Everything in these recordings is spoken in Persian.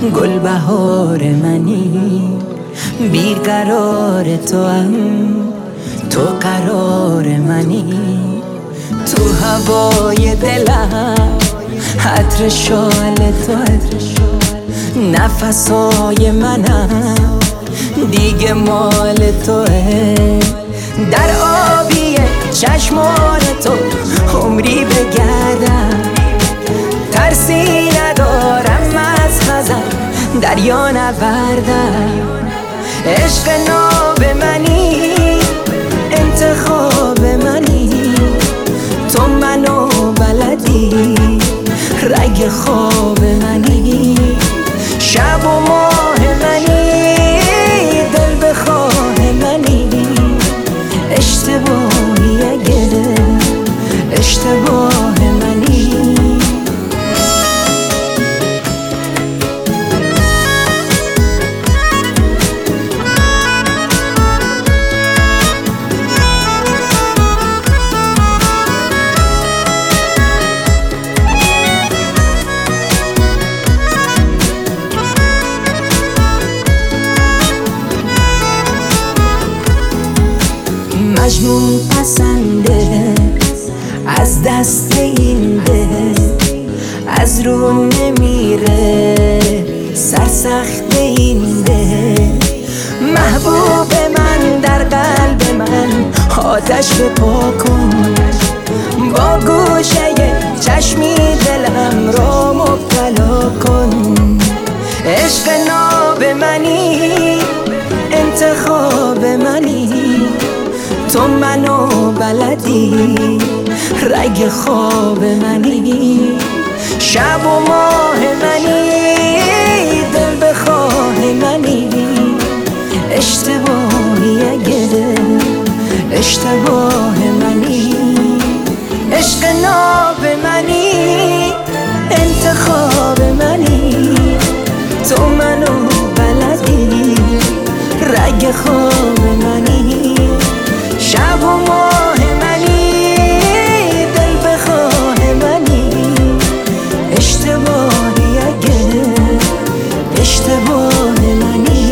گل بهار منی، بیقرار تو هم، تو قرار منی. تو هوای دلم عطر شال تو، نفسای منم دیگه مال توه. در آبی چشمان تو عمری بگردم، ترسی ندارم از خزر دریا نوردم. عشق ناب منی، انتخاب منی، تو منو بلدی، رگ خواب منی، شب و ماه منی، دل بخواه منی. اشتباهی اگه اشتباه منی. مجنون پسنده از دست این ده، از رو نمیره سرسخت این ده. محبوب من در قلب من آتش بپا کن، با گوشه چشمی دلم را مبتلا کن. عشق ناب منی، انتخاب منی، تو منو بلدی، رگ خواب منی، شب و ماه منی، دل بخواه منی. اشتباهی اگه اشتباه منی. عشق ناب منی، انتخاب منی، تو منو بلدی، رگ خواب منی، شب و ماه منی، دل بخواه منی. اشتباهی اگه اشتباه منی.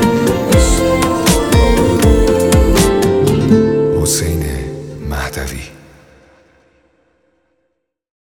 حسین مهدوی.